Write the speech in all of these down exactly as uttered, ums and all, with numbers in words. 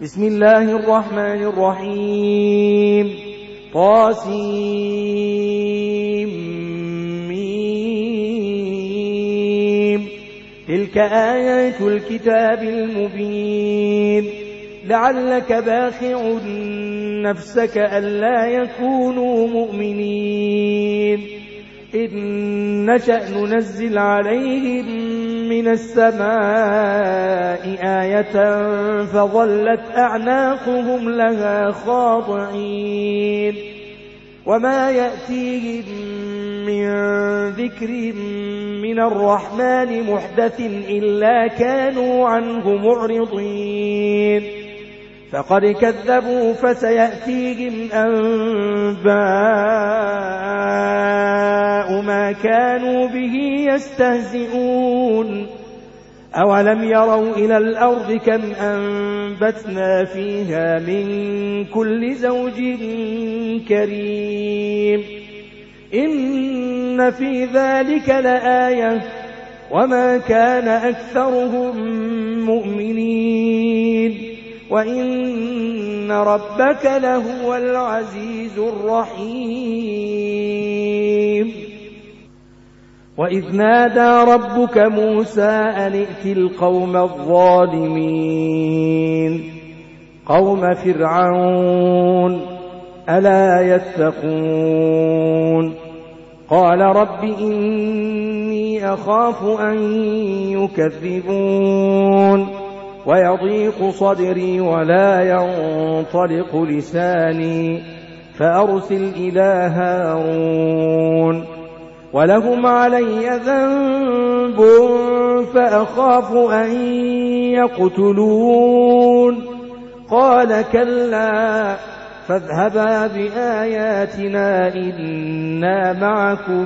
بسم الله الرحمن الرحيم طاسيم تلك آيات الكتاب المبين لعلك باخع نفسك ألا يكونوا مؤمنين إن نشأ ننزل عليهم من السماء آية فظلت أعناقهم لها خاضعين وما يأتيهم من ذكر من الرحمن محدث إلا كانوا عنه معرضين فقد كذبوا فسيأتيهم أنباء ما كانوا به يستهزئون أولم يروا إلى الأرض كم أنبتنا فيها من كل زوج كريم إن في ذلك لآية وما كان أكثرهم مؤمنين وإن ربك لهو العزيز الرحيم وإذ نادى ربك موسى أن ائت القوم الظالمين قوم فرعون ألا يتقون قال رب إني أخاف أن يكذبون ويضيق صدري ولا ينطلق لساني فأرسل إلى هارون ولهم علي ذنب فأخاف أن يقتلون قال كلا فاذهبا بآياتنا إنا معكم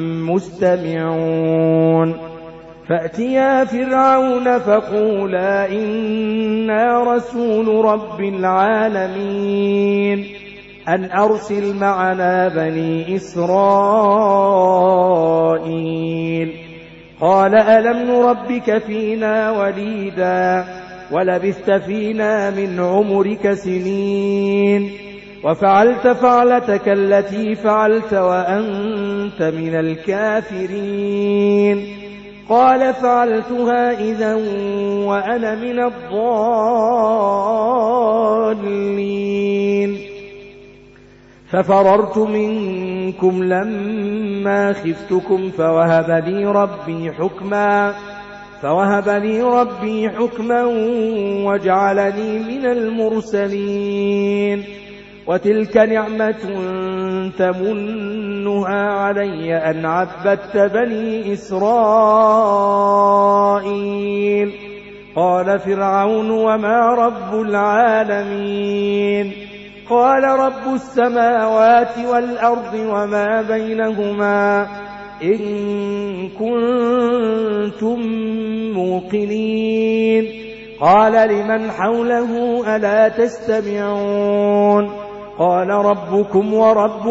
مستمعون فأتيا فرعون فقولا إنا رسول رب العالمين أن أرسل معنا بني إسرائيل قال ألم نربك فينا وليدا ولبثت فينا من عمرك سنين وفعلت فعلتك التي فعلت وأنت من الكافرين قال فعلتها إذا وأنا من الضالين ففررت منكم لما خفتكم فوهب لي ربي حكما فوهب لي ربي حكما وجعلني من المرسلين وتلك نعمة تمنها علي أن عبدت بني إسرائيل قال فرعون وما رب العالمين قال رب السماوات والأرض وما بينهما إن كنتم موقنين قال لمن حوله ألا تستمعون قال ربكم ورب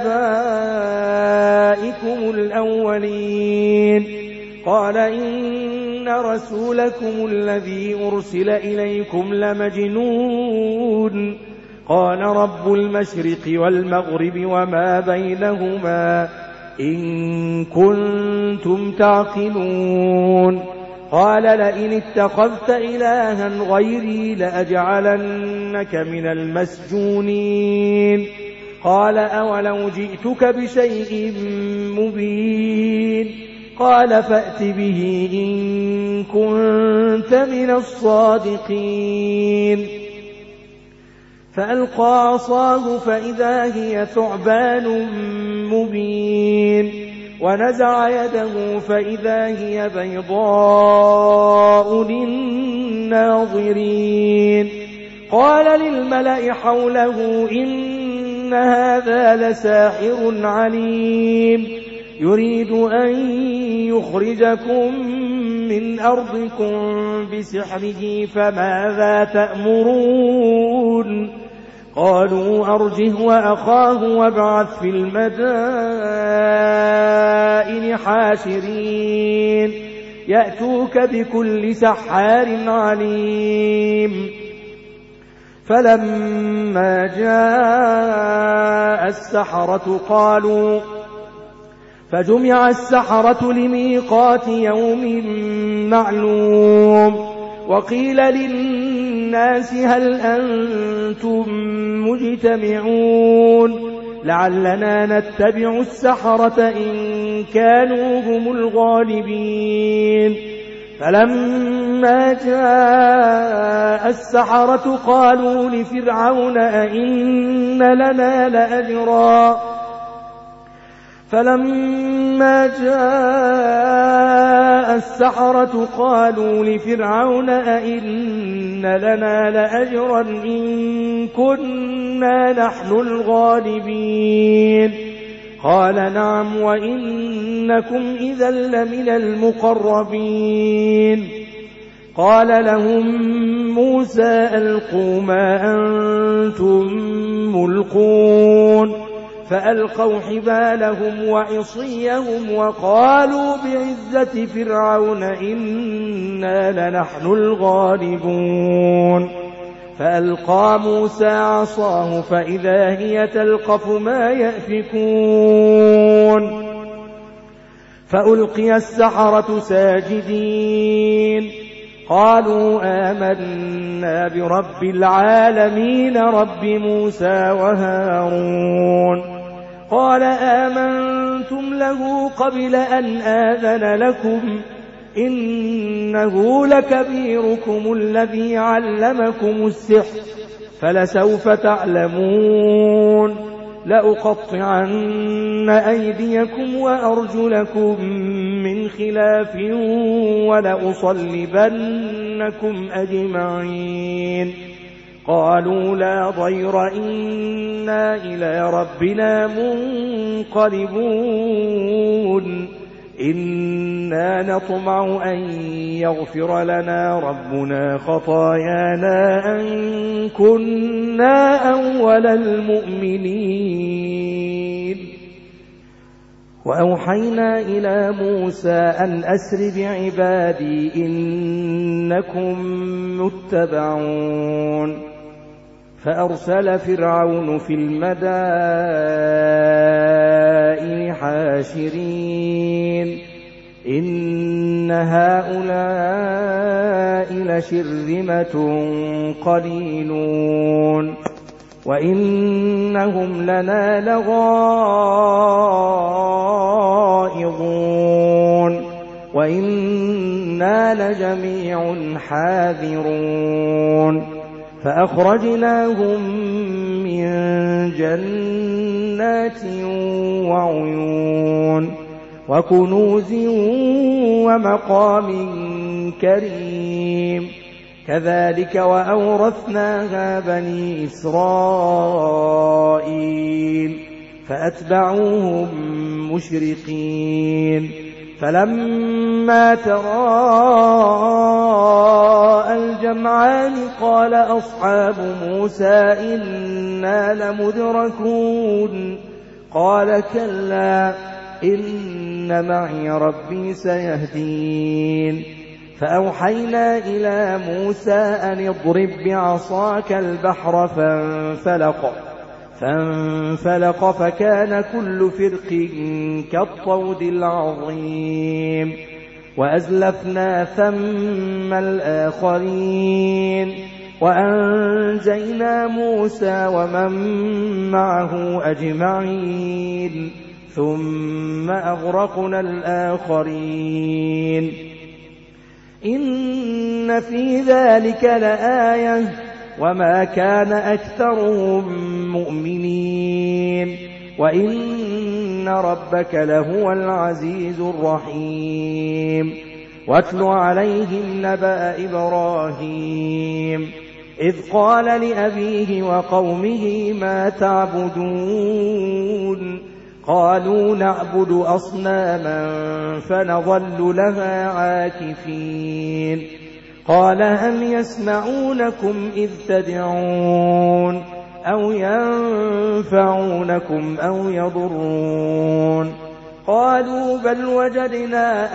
آبائكم الأولين قال إن رسولكم الذي أرسل إليكم لمجنون قال رب المشرق والمغرب وما بينهما إن كنتم تعقلون قال لئن اتخذت إلها غيري لأجعلنك من المسجونين قال أولو جئتك بشيء مبين قال فأت به إن كنت من الصادقين فألقى عصاه فإذا هي ثعبان مبين ونزع يده فإذا هي بيضاء للناظرين قال للملأ حوله إن هذا لساحر عليم يريد أن يخرجكم من أرضكم بسحره فماذا تأمرون قالوا أرجه وأخاه وابعث في المدائن حاشرين يأتوك بكل سحار عليم فلما جاء السحرة قالوا فجمع السحرة لميقات يوم معلوم وقيل للناس هل أنتم مجتمعون لعلنا نتبع السحرة إن كانوا هم الغالبين فلما جاء السحرة قالوا لفرعون أئن لنا لأجرا فلما جاء السحرة قالوا لفرعون أئن لنا لأجرا إن كنا نحن الغالبين قال نعم وإنكم إذا لمن المقربين قال لهم موسى ألقوا ما أنتم ملقون فألقوا حبالهم وعصيهم وقالوا بعزة فرعون إنا لنحن الغالبون فألقى موسى عصاه فإذا هي تلقف ما يأفكون فألقي السحرة ساجدين قالوا آمنا برب العالمين رب موسى وهارون قال آمنتم له قبل أن آذن لكم إنه لكبيركم الذي علمكم السحر فلسوف تعلمون لأقطعن أيديكم وأرجلكم من خلاف ولأصلبنكم أجمعين قالوا لا ضير إنا إلى ربنا منقلبون إنا نطمع أن يغفر لنا ربنا خطايانا أن كنا أول المؤمنين وأوحينا إلى موسى أن أسر بعبادي إنكم متبعون فأرسل فرعون في المدائن حاشرين إن هؤلاء لشرذمة قليلون وإنهم لنا لغائظون وإنا لجميع حاذرون فأخرجناهم من جنات وعيون وكنوز ومقام كريم كذلك وأورثناها بني إسرائيل فأتبعوهم مشرقين فلما تراءى الجمعان قال أصحاب موسى إنا لمدركون قال كلا إن معي ربي سيهدين فأوحينا إلى موسى أن اضرب بعصاك البحر فانفلق فانفلق فكان كل فرق كالطود العظيم وأزلفنا ثم الآخرين وأنجينا موسى ومن معه أجمعين ثم أغرقنا الآخرين إن في ذلك لآية وما كان أكثرهم مؤمنين وإن ربك لهو العزيز الرحيم واتل عليهم نبأ إبراهيم إذ قال لأبيه وقومه ما تعبدون قالوا نعبد أصناما فنظل لها عاكفين قال هل يسمعونكم إذ تدعون أو ينفعونكم أو يضرون قالوا بل وجدنا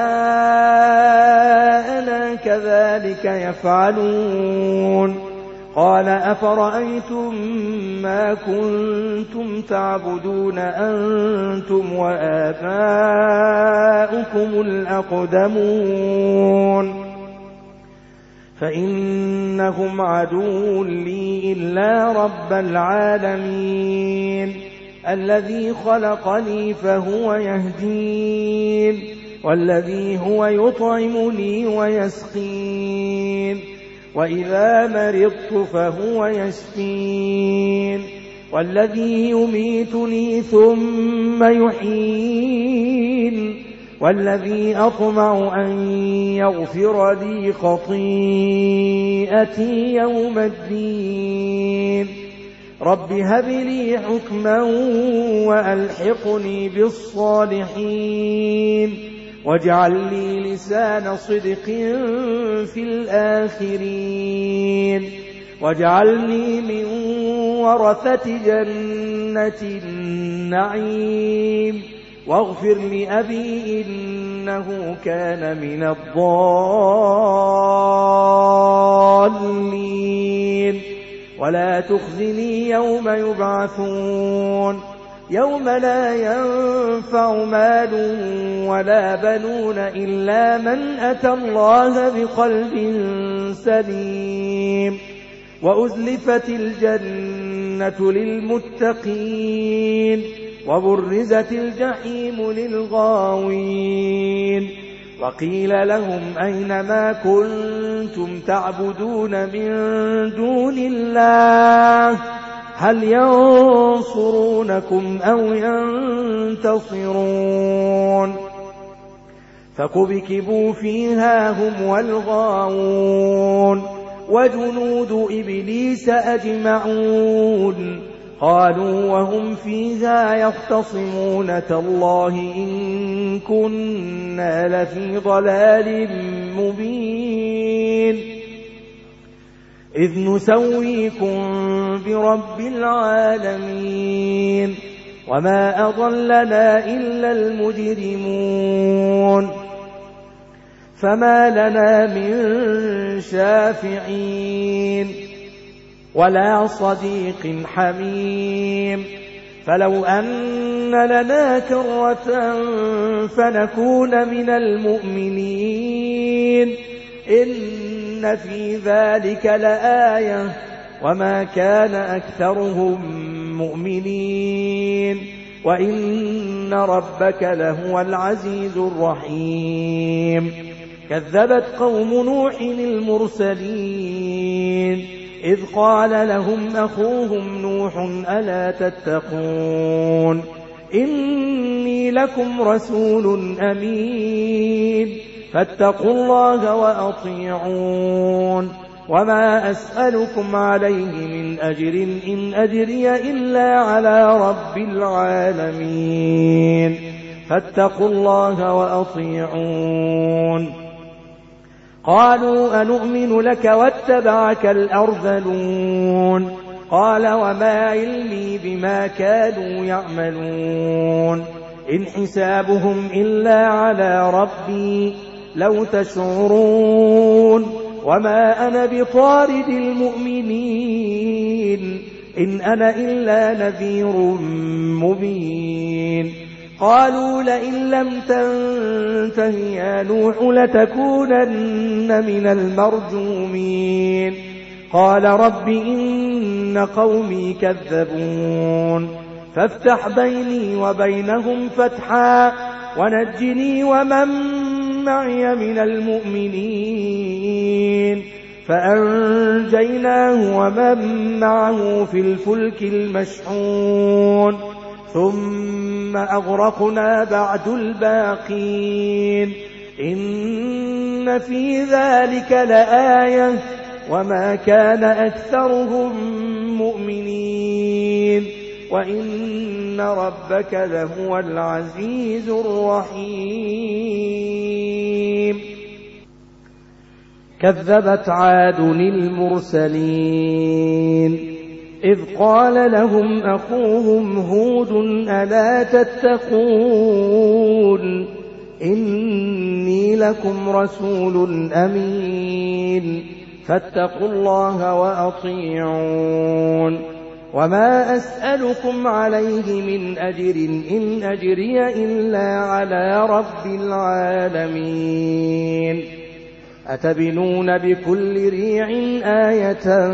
آباءنا كذلك يفعلون قال أفرأيتم ما كنتم تعبدون أنتم وآباؤكم الأقدمون فإنهم عدو لي إلا رب العالمين الذي خلقني فهو يهدين والذي هو يطعمني ويسقين وإذا مرضت فهو يشفين والذي يميتني ثم يحيين والذي أطمع أن يغفر لي خطيئتي يوم الدين رب هب لي حكما وألحقني بالصالحين واجعل لي لسان صدق في الآخرين واجعلني من ورثة جنة النعيم واغفر لأبي إنه كان من الضالين ولا تخزني يوم يبعثون يوم لا ينفع مال ولا بنون إلا من أتى الله بقلب سليم وأزلفت الجنة للمتقين وبرزت الجحيم للغاوين وقيل لهم أين ما كنتم تعبدون من دون الله هل ينصرونكم أو ينتصرون فكبكبوا فيها هم والغاوون وجنود إبليس أجمعون قالوا وهم فيها يختصمون تالله إن كنا لفي ضلال مبين إذ نسويكم برب العالمين وما أضلنا إلا المجرمون فما لنا من شافعين ولا صديق حميم فلو أن لنا كرة فنكون من المؤمنين إن في ذلك لآية وما كان أكثرهم مؤمنين وإن ربك لهو العزيز الرحيم كذبت قوم نوح المرسلين إذ قال لهم أخوهم نوح ألا تتقون إني لكم رسول أمين فاتقوا الله وأطيعون وما أسألكم عليه من أجر إن أجري إلا على رب العالمين فاتقوا الله وأطيعون قالوا أنؤمن لك واتبعك الأرذلون قال وما علمي بما كانوا يعملون إن حسابهم إلا على ربي لو تشعرون وما أنا بطارد المؤمنين إن أنا إلا نذير مبين قالوا لئن لم تنته يا نوح لتكونن من المرجومين قال رب إن قومي كذبون فافتح بيني وبينهم فتحا ونجني ومن معي من المؤمنين فأنجيناه ومن معه في الفلك المشحون ثم أغرقنا بعد الباقين إن في ذلك لآية وما كان أكثرهم مؤمنين وإن ربك لهو العزيز الرحيم كذبت عاد المرسلين إذ قال لهم أخوهم هود ألا تتقون إني لكم رسول أمين فاتقوا الله وأطيعون وما أسألكم عليه من أجر إن أجري إلا على رب العالمين أتبنون بكل ريع آية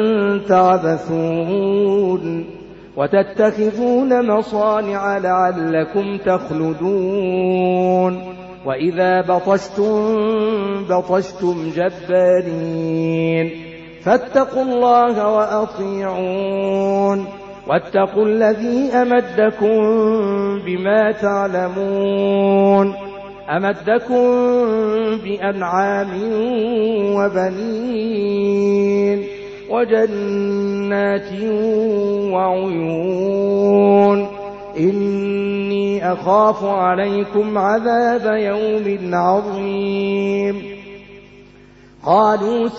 تعبثون وتتخذون مصانع لعلكم تخلدون وإذا بطشتم بطشتم جبارين فاتقوا الله وأطيعون واتقوا الذي أمدكم بما تعلمون أمدكم بأنعام وبنين وجنات وعيون إني أخاف عليكم عذاب يوم عظيم قالوا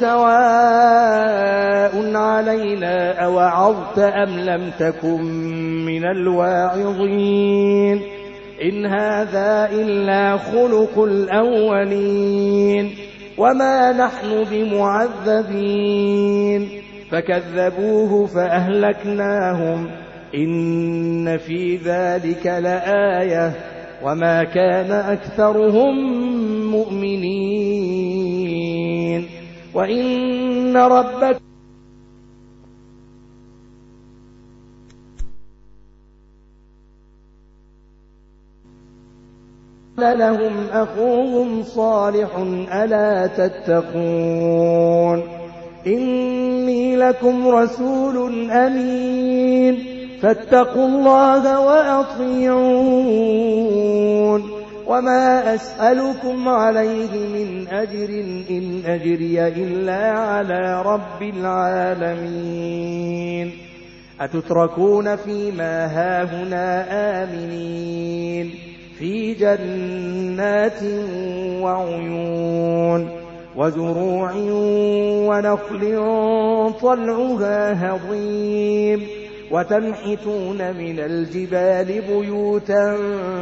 سواء علينا أوعظت أم لم تكن من الواعظين إن هذا إلا خلق الأولين وما نحن بمعذبين فكذبوه فأهلكناهم إن في ذلك لآية وما كان أكثرهم مؤمنين وإن ربك لهم أخوهم صالح ألا تتقون إني لكم رسول أمين فاتقوا الله وأطيعون وما أسألكم عليه من أجر إن أجري إلا على رب العالمين أتتركون فيما هاهنا آمنين في جنات وعيون وزروع ونخل طلعها هضيم وتنحتون من الجبال بيوتا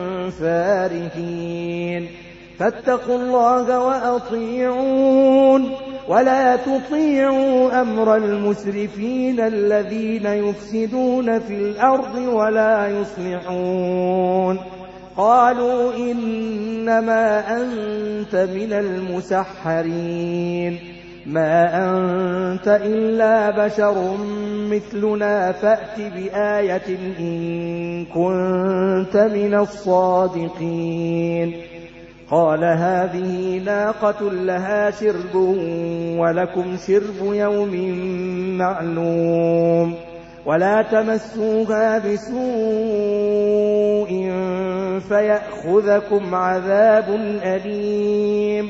فارهين فاتقوا الله وأطيعون ولا تطيعوا أمر المسرفين الذين يفسدون في الأرض ولا يصلحون قالوا إنما أنت من المسحرين ما أنت إلا بشر مثلنا فأت بآية إن كنت من الصادقين قال هذه ناقة لها شرب ولكم شرب يوم معلوم ولا تمسوها بسوء فيأخذكم عذاب أليم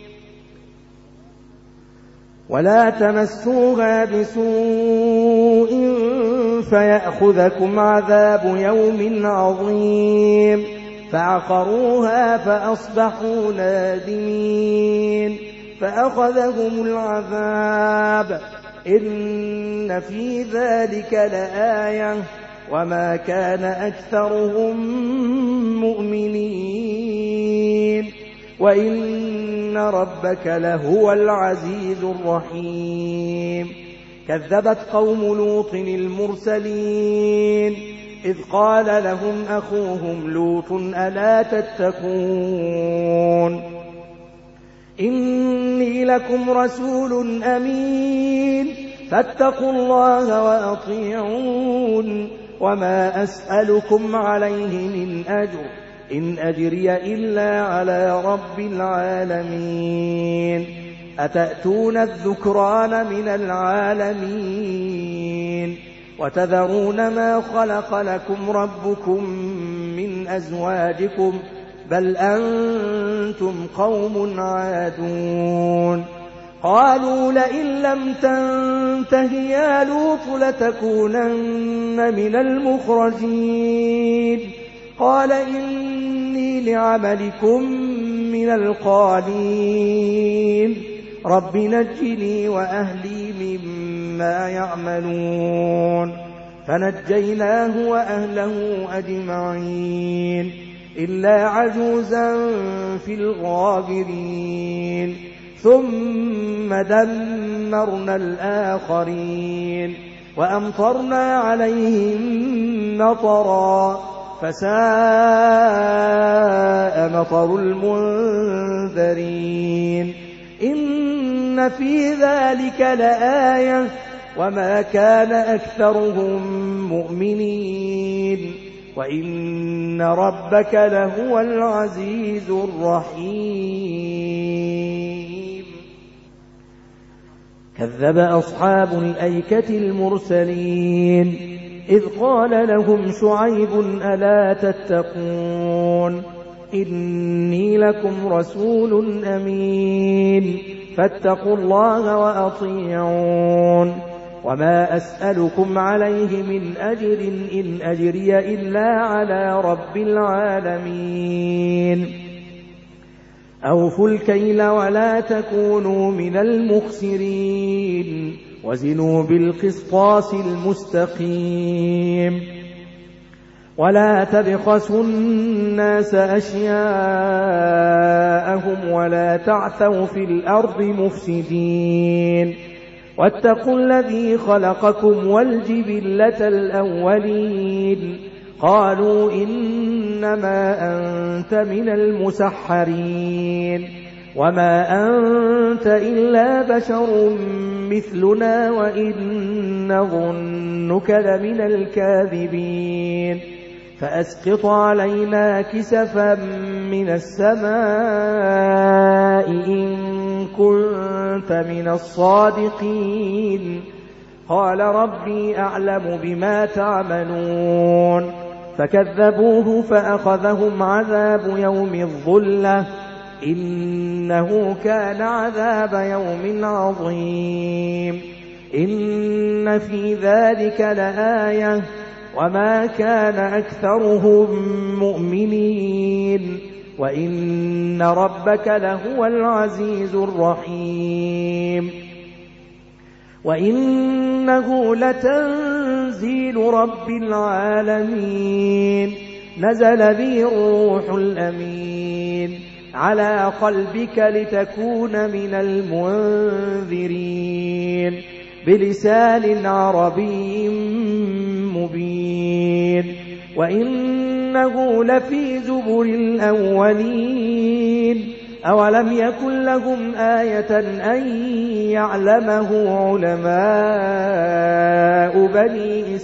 ولا تمسوها بسوء فيأخذكم عذاب يوم عظيم فعقروها فأصبحوا نادمين فأخذهم العذاب إن في ذلك لآية وما كان أكثرهم مؤمنين وإن ربك لهو العزيز الرحيم كذبت قوم لوط المرسلين إذ قال لهم أخوهم لوط ألا تتقون إني لكم رسول أمين فاتقوا الله وأطيعون وما أسألكم عليه من أجر إن أجري إلا على رب العالمين أتأتون الذكران من العالمين وتذرون ما خلق لكم ربكم من أزواجكم بل أنتم قوم عادون قالوا لئن لم تنته يا لوط لتكونن من المخرجين قال إني لعملكم من القالين رب نجني وأهلي مما يعملون فنجيناه وأهله أجمعين إلا عجوزا في الغابرين ثم دمرنا الآخرين وأمطرنا عليهم مطرا فساء مطر المنذرين إن في ذلك لآية وما كان أكثرهم مؤمنين وإن ربك لهو العزيز الرحيم كذب أصحاب الأيكة المرسلين إذ قال لهم شعيب ألا تتقون إني لكم رسول أمين فاتقوا الله وأطيعون وما أسألكم عليه من أجر إن أجري إلا على رب العالمين أوفوا الكيل ولا تكونوا من المخسرين وزنوا بالقسطاس المستقيم ولا تبخسوا الناس أشياءهم ولا تعثوا في الأرض مفسدين واتقوا الذي خلقكم والجبلة الأولين قالوا إنما أنت من المسحرين وما أنت إلا بشر مثلنا وإن نظنك لمن الكاذبين فأسقط علينا كسفا من السماء إن كنت من الصادقين قال ربي أعلم بما تعملون فكذبوه فأخذهم عذاب يوم الظلة إنه كان عذاب يوم عظيم إن في ذلك لآية وما كان أكثرهم مؤمنين وإن ربك لهو العزيز الرحيم وإنه لتنزيل رب العالمين نزل به الروح الأمين على قلبك لتكون من المنذرين بلسان عربي مبين وإنه لفي زبر الأولين أولم يكن لهم آية أن يعلمه علماء بني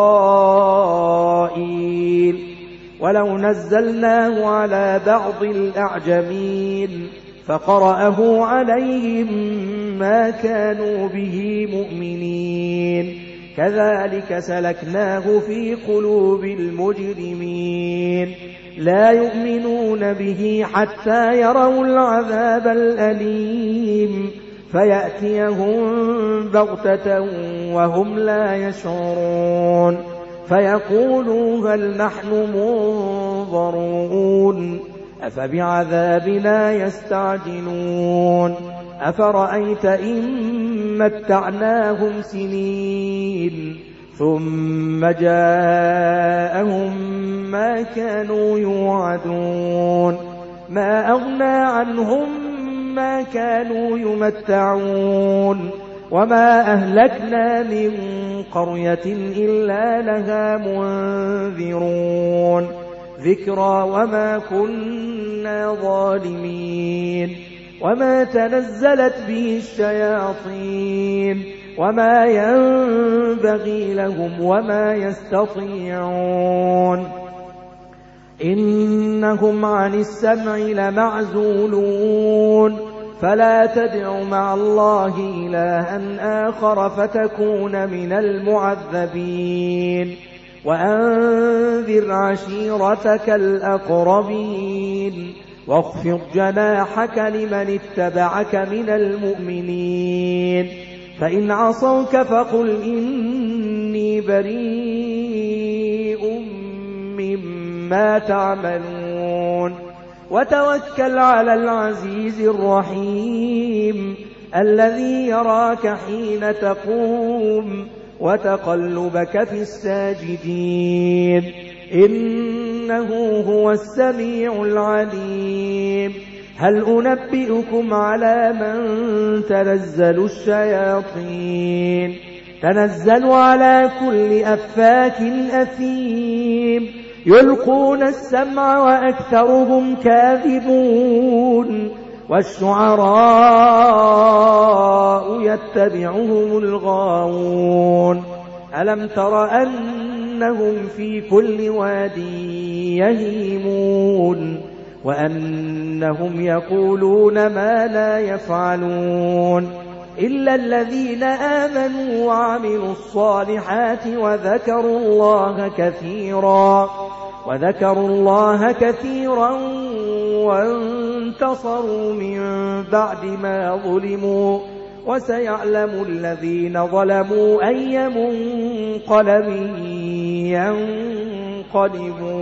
إسرائيل ولو نزلناه على بعض الأعجمين فقرأه عليهم ما كانوا به مؤمنين كذلك سلكناه في قلوب المجرمين لا يؤمنون به حتى يروا العذاب الأليم فيأتيهم بغتة وهم لا يشعرون فيقولوا هل نحن منظرون أفبعذابنا يستعجلون أفرأيت إن متعناهم سنين ثم جاءهم ما كانوا يوعدون ما أغنى عنهم ما كانوا يمتعون وما أهلكنا من قرية إلا لها منذرون ذكرى وما كنا ظالمين وما تنزلت به الشياطين وما ينبغي لهم وما يستطيعون إنهم عن السمع لمعزولون فلا تدع مع الله إلها آخر فتكون من المعذبين وأنذر عشيرتك الأقربين واخفض جناحك لمن اتبعك من المؤمنين فإن عصوك فقل إني بريء مما تعملون وتوكل على العزيز الرحيم الذي يراك حين تقوم وتقلبك في الساجدين إنه هو السميع العليم هل أنبئكم على من تنزل الشياطين تنزل على كل أفاك أثيم يلقون السمع وأكثرهم كاذبون والشعراء يتبعهم الغاوون ألم تر أنهم في كل واد يهيمون وأنهم يقولون ما لا يفعلون إلا الذين آمنوا وعملوا الصالحات وذكروا الله كثيرا وذكروا الله كثيرا وانتصروا من بعد ما ظلموا وسيعلم الذين ظلموا أي منقلب ينقلبون.